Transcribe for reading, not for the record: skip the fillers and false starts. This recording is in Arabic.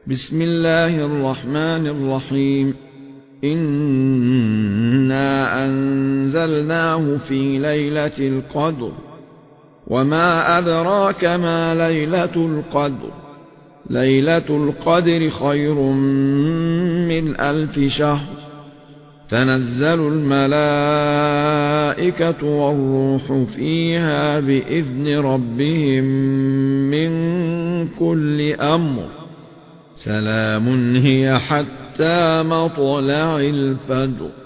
بسم الله الرحمن الرحيم. إنا أنزلناه في ليلة القدر، وما أدراك ما ليلة القدر. ليلة القدر خير من 1000 شهر. تنزل الملائكة والروح فيها بإذن ربهم من كل أمر. سلام هي حتى مطلع الفجر.